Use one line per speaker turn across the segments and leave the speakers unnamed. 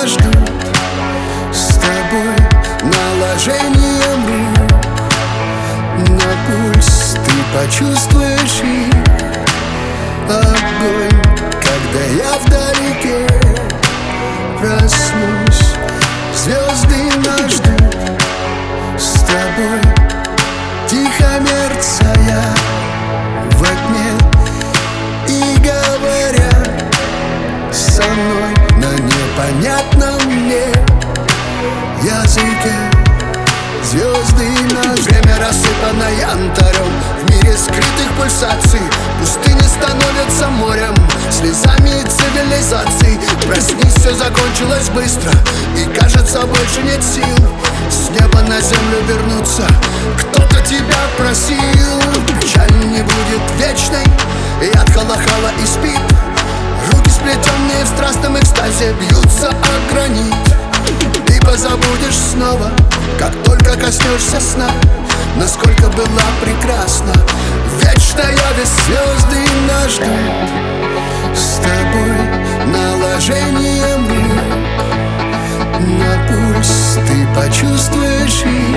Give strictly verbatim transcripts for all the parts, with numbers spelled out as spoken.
нас ждут с тобой наложением рук на пульс. Ты почувствуешь их огонь, когда я вдалеке проснусь. Звезды нас ждут с тобой, тихо мерцая во тьме и говоря со мной на непонятном мне языке. Звезды нас, время рассыпано янтарем, в мире скрытых пульсаций. Пустыни становятся морем, слезами цивилизаций. Проснись, все закончилось быстро, и кажется, больше нет сил с неба на землю вернуться. Кто-то тебя просил, печаль не будет вечной, яд халахала и спит. Руки, сплетенные в страстном экстазе, бьются о гранит. Ты позабудешь снова, как только коснешься сна, насколько была прекрасна вечная весь. Звезды нас ждут с тобой наложением рук на пульс. Ты почувствуешь их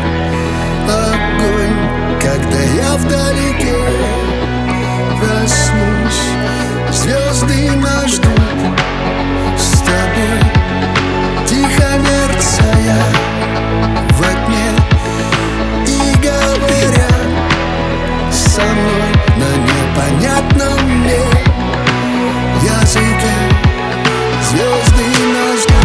огонь, когда я вдалеке проснусь. Звезды нас ждут с тобой, тихо мерцая во тьме и говоря со мной на непонятном мне языке. Звезды нас ждут.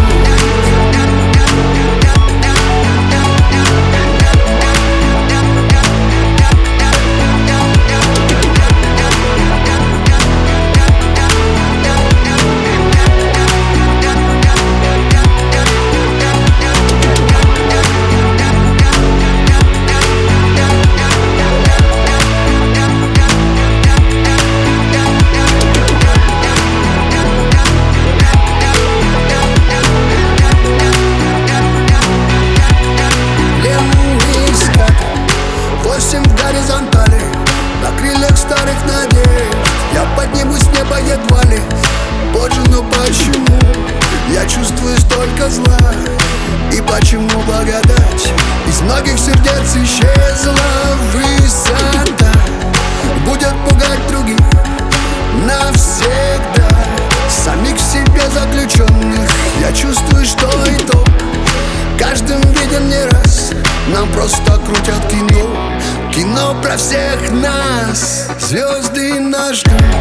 На крыльях старых надежд я поднимусь в небо едва ли. Боже, ну почему я чувствую столько зла? И почему благодать из многих сердец исчезла? Высота будет пугать других навсегда, самих в себе заключенных. Я чувствую, что итог каждым виден не раз. Нам просто крутят кино, кино про всех нас. Звезды нас ждут